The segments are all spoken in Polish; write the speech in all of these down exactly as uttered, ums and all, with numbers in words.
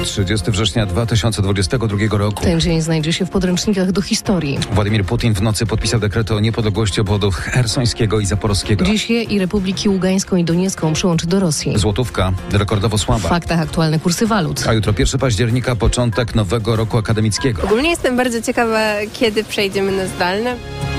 trzydziestego września dwa tysiące dwudziestego drugiego roku. Ten dzień znajdzie się w podręcznikach do historii. Władimir Putin w nocy podpisał dekrety o niepodległości obwodów chersońskiego i zaporowskiego. Dziś je i Republiki Ługańską i Doniecką przyłączy do Rosji. Złotówka rekordowo słaba. W faktach aktualne kursy walut. A jutro pierwszego października, początek nowego roku akademickiego. Ogólnie jestem bardzo ciekawa, kiedy przejdziemy na zdalne.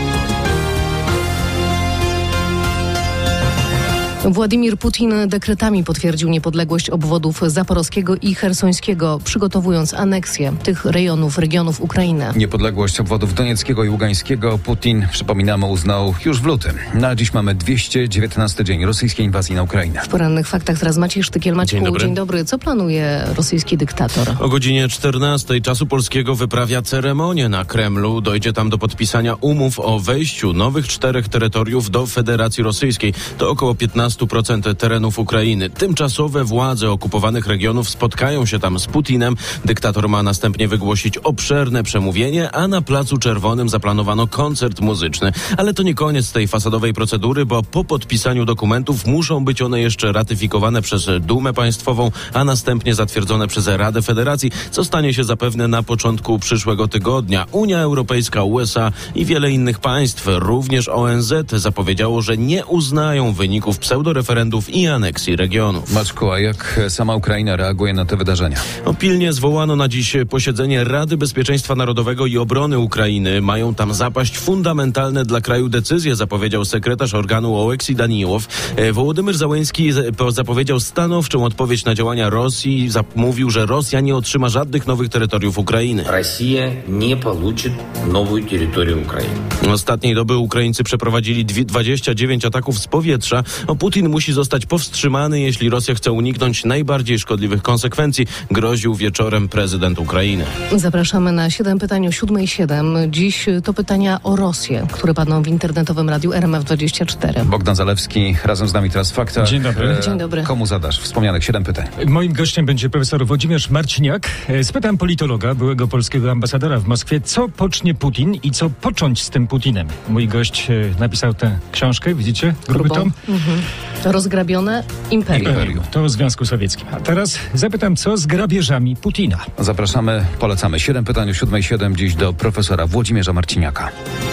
Władimir Putin dekretami potwierdził niepodległość obwodów zaporowskiego i chersońskiego, przygotowując aneksję tych rejonów, regionów Ukrainy. Niepodległość obwodów donieckiego i ługańskiego Putin, przypominamy, uznał już w lutym. Na dziś mamy dwieście dziewiętnasty dzień rosyjskiej inwazji na Ukrainę. W porannych faktach teraz Maciej Sztykiel. Maćku, Dzień dobry. Dzień dobry. Co planuje rosyjski dyktator? O godzinie czternastej czasu polskiego wyprawia ceremonię na Kremlu. Dojdzie tam do podpisania umów o wejściu nowych czterech terytoriów do Federacji Rosyjskiej. To około piętnaście procent terenów Ukrainy. Tymczasowe władze okupowanych regionów spotkają się tam z Putinem. Dyktator ma następnie wygłosić obszerne przemówienie, a na Placu Czerwonym zaplanowano koncert muzyczny. Ale to nie koniec tej fasadowej procedury, bo po podpisaniu dokumentów muszą być one jeszcze ratyfikowane przez Dumę Państwową, a następnie zatwierdzone przez Radę Federacji, co stanie się zapewne na początku przyszłego tygodnia. Unia Europejska, U S A i wiele innych państw, również O N Z, zapowiedziało, że nie uznają wyników pseudoreferendów i aneksji regionów. Maczku, a jak sama Ukraina reaguje na te wydarzenia? No, pilnie zwołano na dziś posiedzenie Rady Bezpieczeństwa Narodowego i Obrony Ukrainy. Mają tam zapaść fundamentalne dla kraju decyzje, zapowiedział sekretarz organu Oleksij Daniłow. E, Wołodymyr Zełenski zapowiedział stanowczą odpowiedź na działania Rosji. Mówił, że Rosja nie otrzyma żadnych nowych terytoriów Ukrainy. Rosja nie получит новую территорию Украины. Ostatniej doby Ukraińcy przeprowadzili dwadzieścia dziewięć ataków z powietrza. O, Putin musi zostać powstrzymany, jeśli Rosja chce uniknąć najbardziej szkodliwych konsekwencji, groził wieczorem prezydent Ukrainy. Zapraszamy na siedem pytań o siódmej siedem. Dziś to pytania o Rosję, które padną w internetowym radiu R M F dwadzieścia cztery. Bogdan Zalewski razem z nami teraz w faktach. Dzień dobry. E, Dzień dobry. Komu zadasz wspomnianych siedem pytań? Moim gościem będzie profesor Włodzimierz Marciniak. E, Spytam politologa, byłego polskiego ambasadora w Moskwie, co pocznie Putin i co począć z tym Putinem. Mój gość e, napisał tę książkę, widzicie? Gruby tom. Mhm. Rozgrabione imperium. Imperium. To o Związku Sowieckim. A teraz zapytam, co z grabieżami Putina? Zapraszamy, polecamy. siedem pytań o siódmej siedem dziś do profesora Włodzimierza Marciniaka.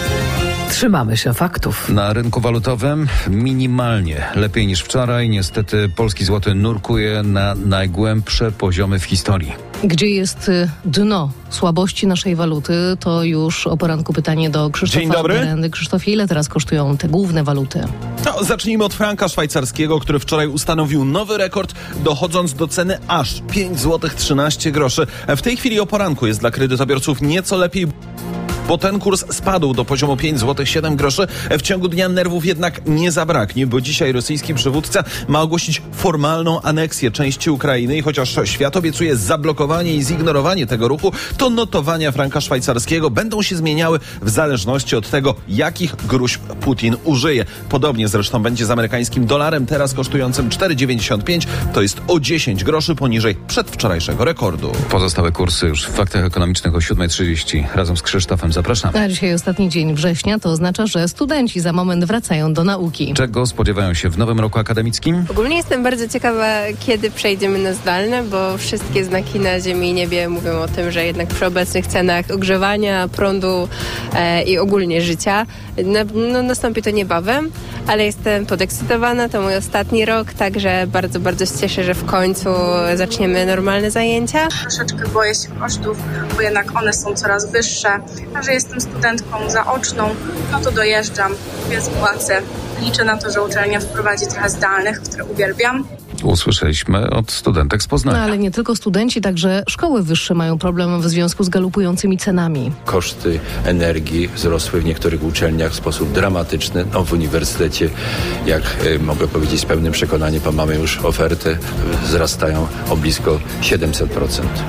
Trzymamy się faktów. Na rynku walutowym minimalnie lepiej niż wczoraj. Niestety polski złoty nurkuje na najgłębsze poziomy w historii. Gdzie jest y, dno słabości naszej waluty? To już o poranku pytanie do Krzysztofa Dzień dobry. Berendy. Krzysztofie, ile teraz kosztują te główne waluty? No, zacznijmy od franka szwajcarskiego, który wczoraj ustanowił nowy rekord, dochodząc do ceny aż pięć złotych trzynaście groszy. W tej chwili o poranku jest dla kredytobiorców nieco lepiej, bo ten kurs spadł do poziomu pięć złotych siedem groszy. W ciągu dnia nerwów jednak nie zabraknie, bo dzisiaj rosyjski przywódca ma ogłosić formalną aneksję części Ukrainy i chociaż świat obiecuje zablokowanie i zignorowanie tego ruchu, to notowania franka szwajcarskiego będą się zmieniały w zależności od tego, jakich gruźb Putin użyje. Podobnie zresztą będzie z amerykańskim dolarem, teraz kosztującym cztery dziewięćdziesiąt pięć. To jest o dziesięć groszy poniżej przedwczorajszego rekordu. Pozostałe kursy już w faktach ekonomicznych o siódmej trzydzieści. Razem z Krzysztofem zapraszamy. A dzisiaj ostatni dzień września, to oznacza, że studenci za moment wracają do nauki. Czego spodziewają się w nowym roku akademickim? Ogólnie jestem bardzo ciekawa, kiedy przejdziemy na zdalne, bo wszystkie znaki na ziemi i niebie mówią o tym, że jednak przy obecnych cenach ogrzewania, prądu e, i ogólnie życia na, no, nastąpi to niebawem, ale jestem podekscytowana, to mój ostatni rok, także bardzo, bardzo się cieszę, że w końcu zaczniemy normalne zajęcia. Troszeczkę boję się kosztów, bo jednak one są coraz wyższe, a że jestem studentką zaoczną, no to dojeżdżam, więc płacę. Liczę na to, że uczelnia wprowadzi trochę zdalnych, które uwielbiam. Usłyszeliśmy od studentek z Poznania. No ale nie tylko studenci, także szkoły wyższe mają problem w związku z galopującymi cenami. Koszty energii wzrosły w niektórych uczelniach w sposób dramatyczny. No, w uniwersytecie, jak y, mogę powiedzieć z pełnym przekonaniem, bo mamy już oferty, wzrastają o blisko siedemset procent.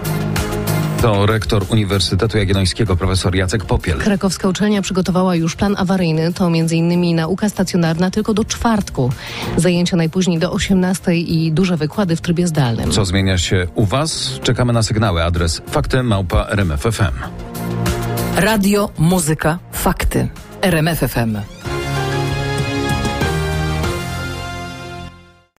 To rektor Uniwersytetu Jagiellońskiego profesor Jacek Popiel. Krakowska uczelnia przygotowała już plan awaryjny, to między innymi nauka stacjonarna tylko do czwartku. Zajęcia najpóźniej do osiemnastej i duże wykłady w trybie zdalnym. Co zmienia się u Was? Czekamy na sygnały. Adres fakty małpa R M F F M. Radio, muzyka, fakty. R M F F M.